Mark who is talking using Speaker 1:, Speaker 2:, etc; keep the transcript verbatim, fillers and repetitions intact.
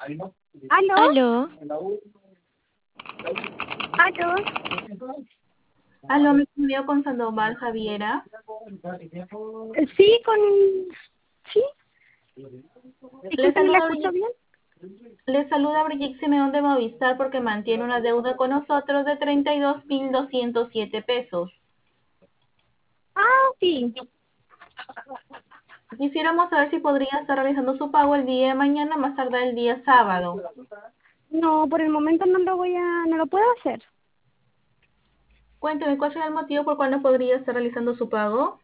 Speaker 1: ¿Aló?
Speaker 2: Aló,
Speaker 1: ¿Aló?
Speaker 3: Aló, me comunico con Sandoval Javiera.
Speaker 1: Sí, con... Sí,
Speaker 3: Le
Speaker 1: disculpe, ¿no la
Speaker 3: saluda
Speaker 1: escucho
Speaker 3: Brigitte,
Speaker 1: bien?
Speaker 3: le saluda Brigitte Simeón de Movistar porque mantiene una deuda con nosotros de treinta y dos mil doscientos siete pesos.
Speaker 1: Ah, sí.
Speaker 3: Quisiéramos saber si podría estar realizando su pago el día de mañana, más tarde el día sábado.
Speaker 1: No, por el momento no lo voy a... no lo puedo hacer.
Speaker 3: Cuénteme, ¿cuál será el motivo por cual no podría estar realizando su pago?